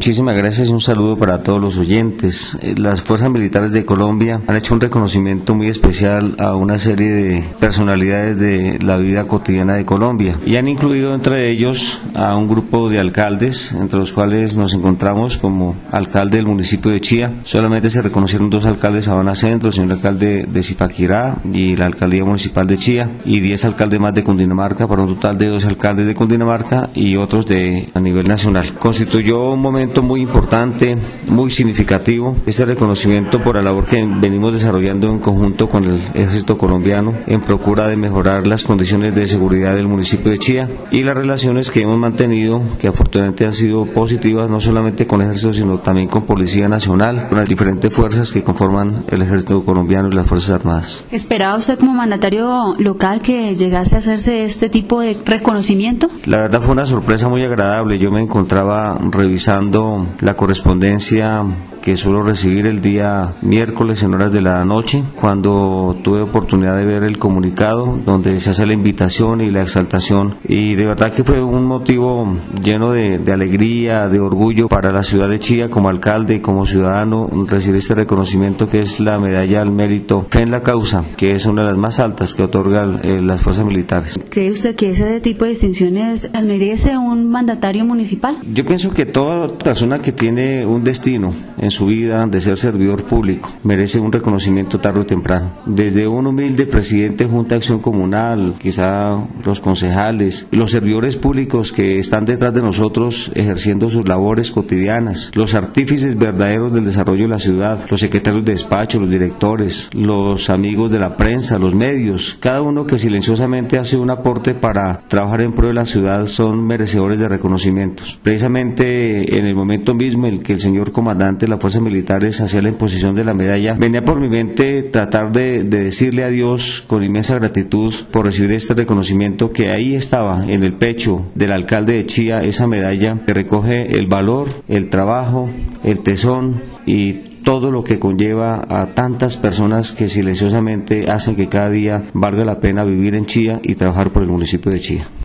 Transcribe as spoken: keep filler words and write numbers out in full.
Muchísimas gracias y un saludo para todos los oyentes. Las Fuerzas Militares de Colombia han hecho un reconocimiento muy especial a una serie de personalidades de la vida cotidiana de Colombia y han incluido entre ellos a un grupo de alcaldes, entre los cuales nos encontramos como alcalde del municipio de Chía. Solamente se reconocieron dos alcaldes Sabana Centro, el señor alcalde de Zipaquirá y la alcaldía municipal de Chía, y diez alcaldes más de Cundinamarca, para un total de doce alcaldes de Cundinamarca y otros de a nivel nacional. Constituyó un momento muy importante, muy significativo, este reconocimiento por la labor que venimos desarrollando en conjunto con el Ejército colombiano en procura de mejorar las condiciones de seguridad del municipio de Chía y las relaciones que hemos mantenido, que afortunadamente han sido positivas, no solamente con el Ejército, sino también con Policía Nacional, con las diferentes fuerzas que conforman el Ejército colombiano y las Fuerzas Armadas. ¿Esperaba usted como mandatario local que llegase a hacerse este tipo de reconocimiento? La verdad fue una sorpresa muy agradable. Yo me encontraba revisando la correspondencia que suelo recibir el día miércoles en horas de la noche, cuando tuve oportunidad de ver el comunicado donde se hace la invitación y la exaltación, y de verdad que fue un motivo lleno de, de alegría, de orgullo para la ciudad de Chía como alcalde y como ciudadano recibir este reconocimiento que es la medalla al mérito Fe en la Causa, que es una de las más altas que otorgan eh, las fuerzas militares. ¿Cree usted que ese tipo de distinciones merece un mandatario municipal? Yo pienso que toda persona que tiene un destino en su vida de ser servidor público merece un reconocimiento tarde o temprano. Desde un humilde presidente de Junta de Acción Comunal, quizá los concejales, los servidores públicos que están detrás de nosotros ejerciendo sus labores cotidianas, los artífices verdaderos del desarrollo de la ciudad, los secretarios de despacho, los directores, los amigos de la prensa, los medios, cada uno que silenciosamente hace un aporte para trabajar en pro de la ciudad son merecedores de reconocimientos. Precisamente en el momento mismo en que el señor comandante de las Fuerzas Militares hacía la imposición de la medalla, venía por mi mente tratar de, de decirle a Dios con inmensa gratitud por recibir este reconocimiento, que ahí estaba en el pecho del alcalde de Chía esa medalla que recoge el valor, el trabajo, el tesón y todo lo que conlleva a tantas personas que silenciosamente hacen que cada día valga la pena vivir en Chía y trabajar por el municipio de Chía.